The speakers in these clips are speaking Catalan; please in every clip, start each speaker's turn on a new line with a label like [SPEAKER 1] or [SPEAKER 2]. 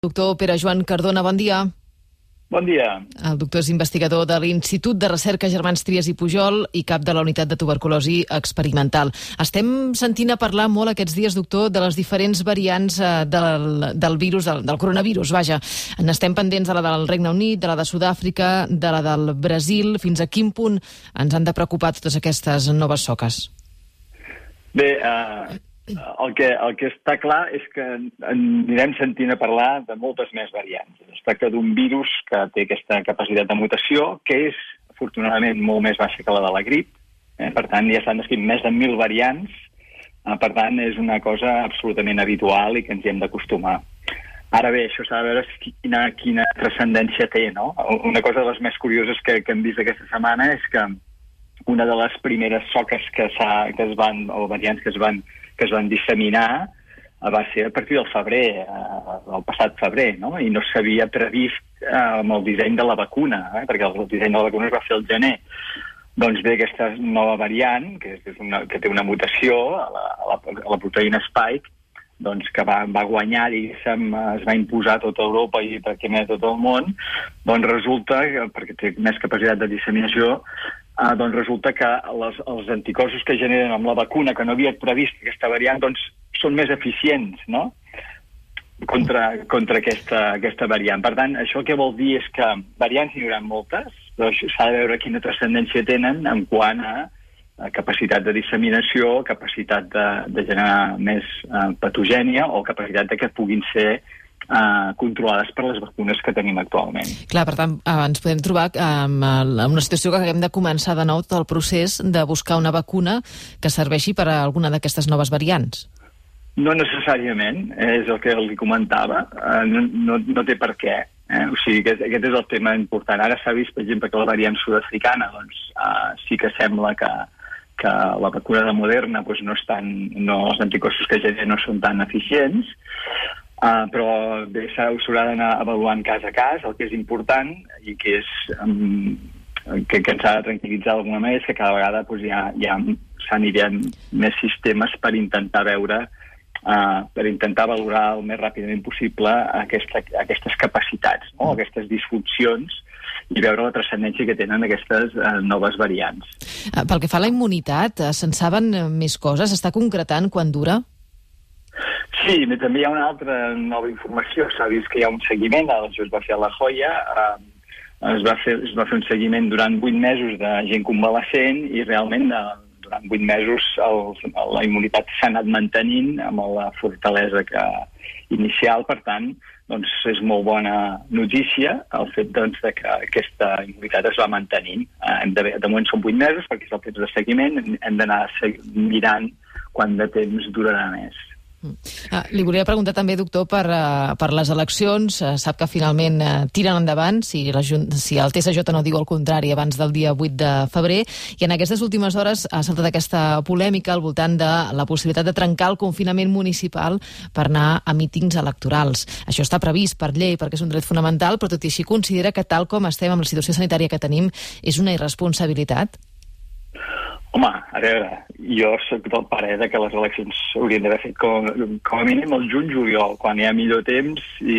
[SPEAKER 1] Doctor Pere Joan Cardona, bon dia.
[SPEAKER 2] Bon dia.
[SPEAKER 1] El doctor és investigador de l'Institut de Recerca Germans Trias i Pujol i cap de la unitat de tuberculosi experimental. Estem sentint a parlar molt aquests dies, doctor, de les diferents variants del virus, del coronavirus, vaja. N'estem pendents de la del Regne Unit, de la de Sud-àfrica, de la del Brasil. Fins a quin punt ens han de preocupar totes aquestes noves soques?
[SPEAKER 2] Bé, el que està clar és que anirem sentint a parlar de moltes més variants. Es tracta d'un virus que té aquesta capacitat de mutació, que és, afortunadament, molt més baixa que la de la grip. Per tant, ja s'han descrit més de 1.000 variants. Per tant, és una cosa absolutament habitual i que ens hi hem d'acostumar. Ara bé, això s'ha de veure quina transcendència té, no? Una cosa de les més curioses que hem vist aquesta setmana és que una de les primeres soques o variants que es van disseminar va ser a partir del febrer, el passat febrer, no? I no s'havia previst amb el disseny de la vacuna, perquè el disseny de la vacuna es va fer al gener. Doncs bé, aquesta nova variant, que té una mutació a la proteïna Spike, doncs que va guanyar, diguéssim, es va imposar a tota Europa i pràcticament a tot el món, doncs resulta, perquè té més capacitat de disseminació, doncs resulta que els anticossos que generen amb la vacuna, que no havia previst aquesta variant, doncs són més eficients, no?, contra aquesta variant. Per tant, això què vol dir és que variants n'hi haurà moltes, però s'ha de veure quina transcendència tenen en quant a capacitat de disseminació, capacitat de generar més patogènia o capacitat de que puguin ser controlades per les vacunes que tenim actualment.
[SPEAKER 1] Clar, per tant, ens podem trobar en una situació que haguem de començar de nou tot el procés de buscar una vacuna que serveixi per a alguna d'aquestes noves variants.
[SPEAKER 2] No necessàriament, és el que li comentava, no té per què. O sigui, aquest és el tema important. Ara s'ha vist, per exemple, que la variant sud-africana doncs, sí que sembla que la vacuna de Moderna doncs, els anticossos que generen no són tan eficients, però bé, s'haurà d'anar avaluant cas a cas. El que és important i que ens ha de tranquil·litzar d'alguna manera és que cada vegada doncs, s'aniran més sistemes per intentar valorar el més ràpidament possible aquestes capacitats, no? Aquestes disfuncions, i veure la transcendència que tenen aquestes noves variants.
[SPEAKER 1] Pel que fa a la immunitat, se'n saben més coses? Està concretant quan dura?
[SPEAKER 2] Sí, també hi ha una altra nova informació. S'ha vist que hi ha un seguiment, això es va fer a La Jolla, es va fer un seguiment durant 8 mesos de gent convalescent i realment durant 8 mesos la immunitat s'ha anat mantenint amb la fortalesa inicial. Per tant, doncs, és molt bona notícia el fet doncs, de que aquesta immunitat es va mantenint. De moment són 8 mesos perquè és el temps de seguiment, hem d'anar mirant quant de temps durarà més.
[SPEAKER 1] Li volia preguntar també, doctor, per les eleccions. Sap que finalment tiren endavant, si el TSJ no diu el contrari, abans del dia 8 de febrer, i en aquestes últimes hores ha saltat aquesta polèmica al voltant de la possibilitat de trencar el confinament municipal per anar a mítings electorals. Això està previst per llei perquè és un dret fonamental, però tot i així considera que tal com estem amb la situació sanitària que tenim és una irresponsabilitat?
[SPEAKER 2] Home, a veure, jo soc del parer que les eleccions s'haurien d'haver fet com a mínim el juny-juliol, quan hi ha millor temps i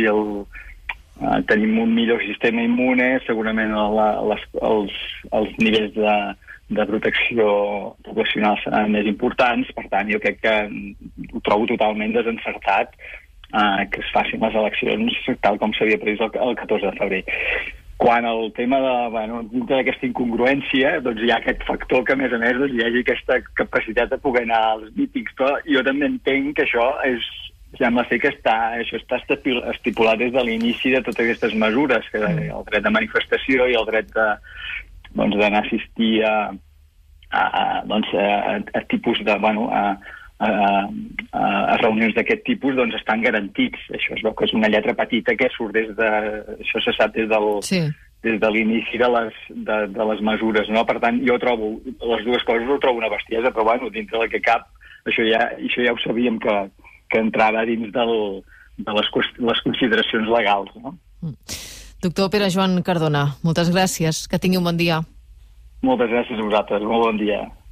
[SPEAKER 2] tenim un millor sistema immune, segurament els nivells de protecció poblacional seran més importants. Per tant, jo crec que ho trobo totalment desencertat que es facin les eleccions tal com s'havia previst el 14 de febrer. Quan el tema d'aquesta incongruència, doncs hi ha aquest factor que, a més, doncs, hi hagi aquesta capacitat de poder anar als mítings. Però jo també entenc que això sembla ser que això està estipulat des de l'inici de totes aquestes mesures, que el dret de manifestació i el dret d'anar a assistir a tipus de... a reunions d'aquest tipus doncs estan garantits. Això es veu que és una lletra petita que surt això se sap des de l'inici de les mesures, no? Per tant, jo trobo les dues coses, ho trobo una bestiesa, però dintre del que cap, això ja ho sabíem que entrava dins de les consideracions legals, no?
[SPEAKER 1] Doctor Pere Joan Cardona, moltes gràcies, que tingui un bon dia.
[SPEAKER 2] Moltes gràcies a vosaltres, molt bon dia.